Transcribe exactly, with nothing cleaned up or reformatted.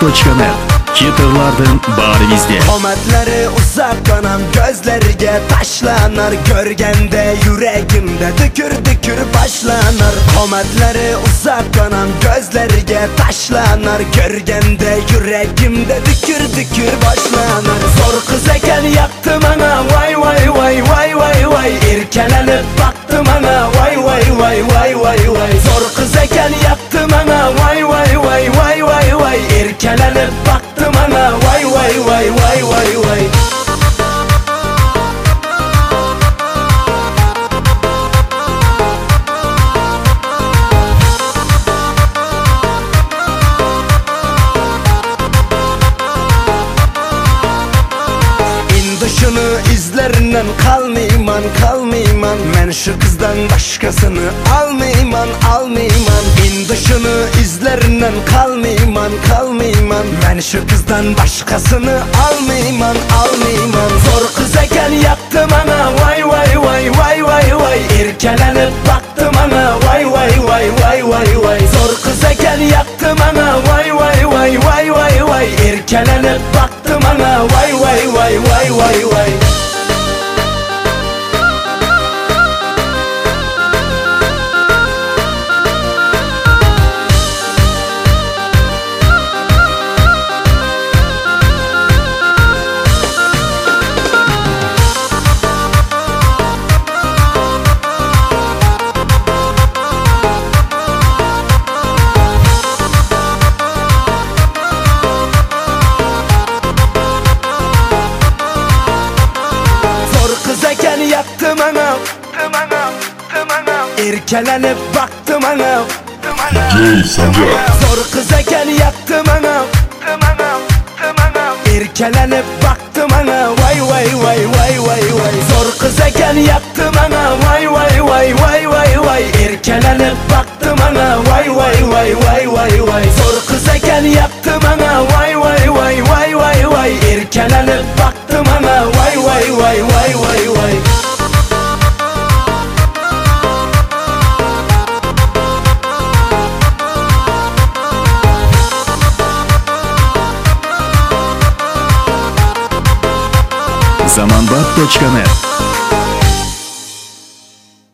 nokta net Keterlardan bari bizde. Qomatlari uzak anam gözleriga tashlanar, görgende yüreğimde dükür dükür başlanar. Qomatlari uzak anam gözleriga tashlanar, görgende yüreğimde dükür dükür başlanar. Zor kız eken yaktı bana, vay vay vay vay vay vay. İrkelenip baktı bana, vay vay vay vay vay vay. Zor kız eken yaktı bana, vay vay vay vay vay vay. İrkelenip baktı bana, vay vay vay vay vay vay. Şunu izlerinden kalmayman kalmayman. Men şu kızdan başkasını almayman almayman. İndi şunu izlerinden kalmayman kalmayman. Men şu kızdan başkasını almayman almayman. Zor kız eken yaktı bana, vay vay vay vay vay vay. İrkelenip baktı bana, vay vay vay vay vay vay. Zor kız eken yaktı bana, vay vay vay vay vay vay. İrkelenip baktı bana, vay vay vay vay vay vay. Yaktı bana, İrkelenip baktı bana. Zor kız eken yaktı bana, İrkelenip baktı bana, vay vay vay vay vay vay. Zor kız eken yaktı bana, vay vay vay vay vay vay. İrkelenip baktı bana, vay vay vay vay vay vay. Zor kız eken yaktı bana, vay vay vay vay vay vay. İrkelenip baktı bana, vay vay vay vay vay vay. Zamanbap nokta net